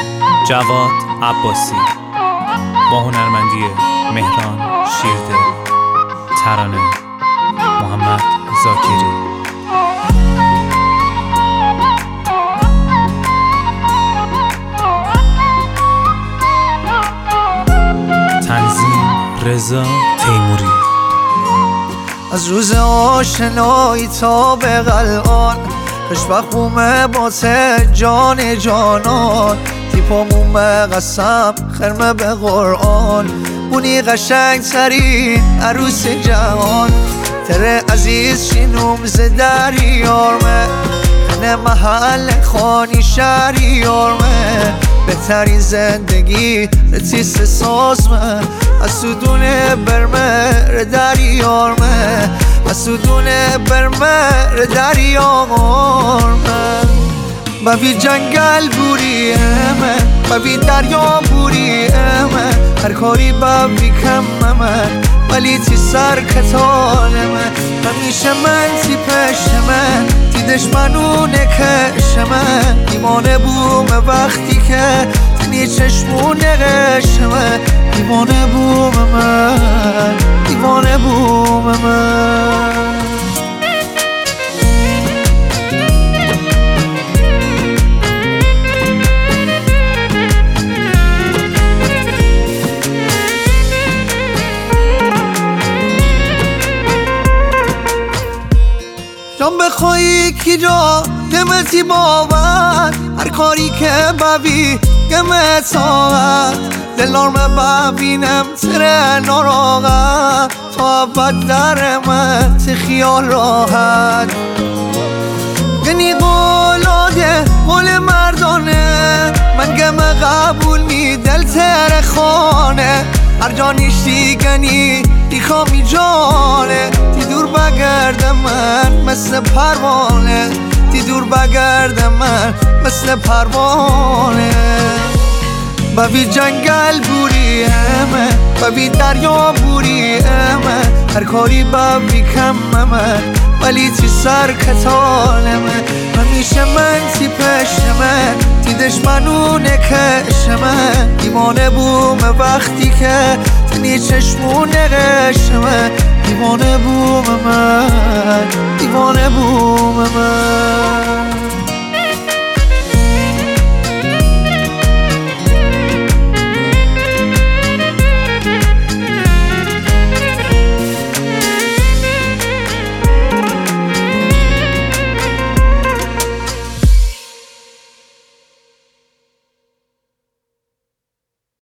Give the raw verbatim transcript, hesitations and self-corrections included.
جواد عباسی با هنرمندی مهران شیردل، ترانه محمد زاکری. تنظیم رضا تیموری. از روز آشنایی تا به الان خوشبخت بومه باسه جان جانان، تیپامون به قسم خرمه به قرآن، بونی قشنگ ترین عروس جهان. تره عزیز شینوم زده ریارمه، خنه محل خانی شهریارمه، بهترین زندگی رتیس سازمه، از سودونه برمه ردریارمه، از سودونه برمه ردریارمه. ببی جنگل بوری امه، ببی دریا بوری امه، هر کاری ببی کم من ولی تی سر کتانمه، همیشه من تی پشت من تی دشمنو نکش من، دیوانه بومه وقتی که تنی چشمو نقشمه، دیوانه بومه من، دیوانه بومه من. جان بخوایی کی جا دمتی باور، هر کاری که ببی گمه ساعت، دلارمه ببینم تره ناراغت، تا ابد در من تی خیال راحت. گنی قولاده قول مردانه، من گمه قبول می دل تره خانه، هر جا نیشتی گنی دیخامی جانه، تی دور بگرده من مثل پروانه، تی دور بگرده من مثل پروانه. ببی جنگل بوری امه، ببی دریا بوری امه، هر کاری ببی کم من ولی تی سر کتانمه، همیشه من تی پشت من تی دشمنو نکش من، دیوانه بومه وقتی که تنی چشمو نقشمه، دیوانه بومه من، دیوانه بومه من.